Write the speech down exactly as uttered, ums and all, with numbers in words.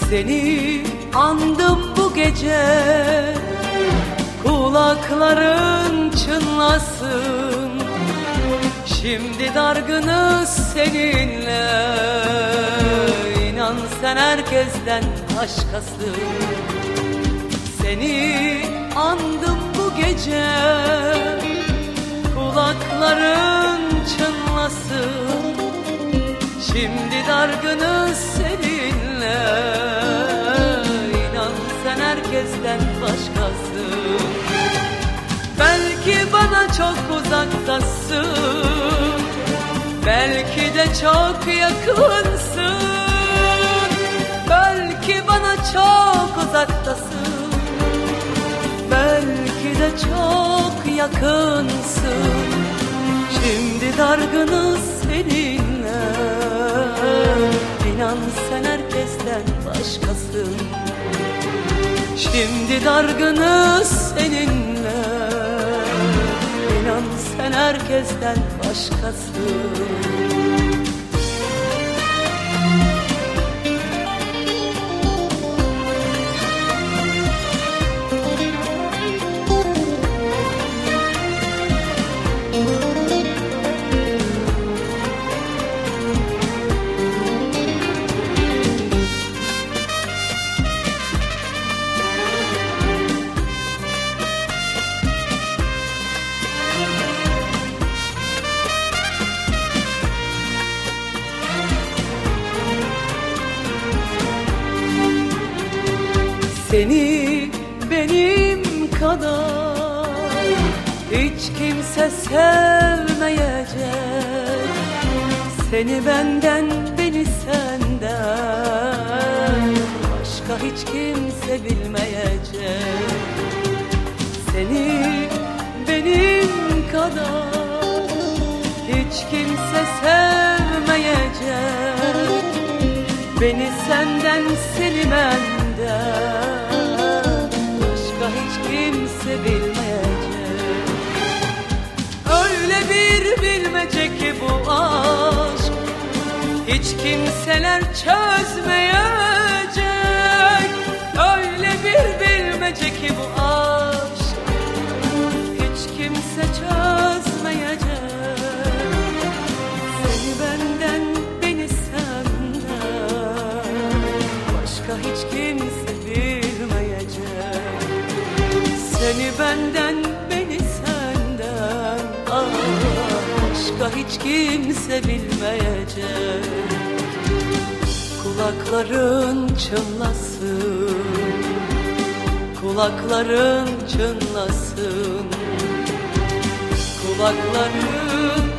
Seni andım bu gece, kulakların çınlasın. Şimdi dargınız seninle, inan sen herkesten başkasın. Seni andım bu gece, kulakların çınlasın. Şimdi dargınız seninle, inan sen herkesten başkasın. Belki bana çok uzaktasın, belki de çok yakınsın. Belki bana çok uzaktasın, belki de çok yakınsın. Şimdi dargınız seninle, inan sen herkesten başkasın. Şimdi dargınız seninle, inan sen herkesten başkasın. Seni benim kadar hiç kimse sevmeyecek. Seni benden, beni senden başka hiç kimse bilmeyecek. Seni benim kadar hiç kimse sevmeyecek. Beni senden, seni benden başka hiç kimse bilmeyecek. Öyle bir bilmece ki bu aşk, hiç kimseler çözmeyecek. Öyle bir bilmece ki bu aşk, hiç kimse çözmeyecek. Seni benden, beni senden başka hiç kimse bilmeyecek. Seni benden, beni senden ah, başka hiç kimse bilmeyecek. Kulakların çınlasın, kulakların çınlasın, kulakların